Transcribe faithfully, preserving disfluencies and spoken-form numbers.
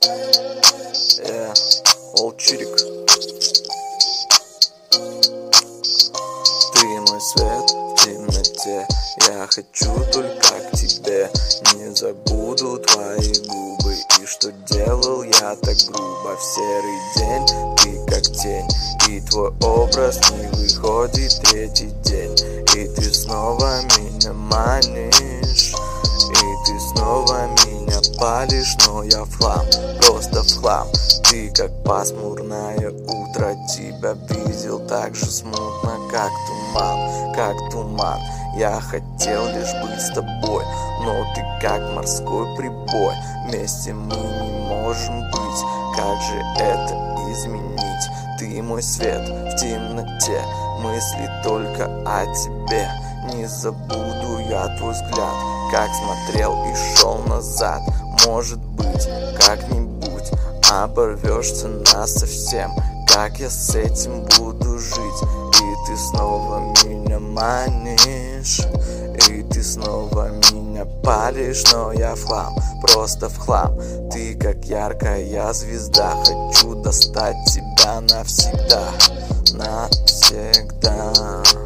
Yeah, Олчирик. Ты мой свет в темноте, я хочу только к тебе. Не забуду твои губы и что делал я так грубо. В серый день ты как тень, и твой образ не выходит третий день. И ты снова меня манишь, и ты снова меня палишь, но я в хлам, просто в хлам. Ты как пасмурное утро, тебя видел так же смутно, как туман, как туман. Я хотел лишь быть с тобой, но ты как морской прибой. Вместе мы не можем быть, как же это изменить? Ты мой свет в темноте, мысли только о тебе. Не забуду я твой взгляд, как смотрел и шел назад. Может быть, как-нибудь оборвешься насовсем. Как я с этим буду жить? И ты снова меня манишь, и ты снова меня палишь, но я в хлам, просто в хлам. Ты как яркая звезда, хочу достать тебя навсегда, навсегда.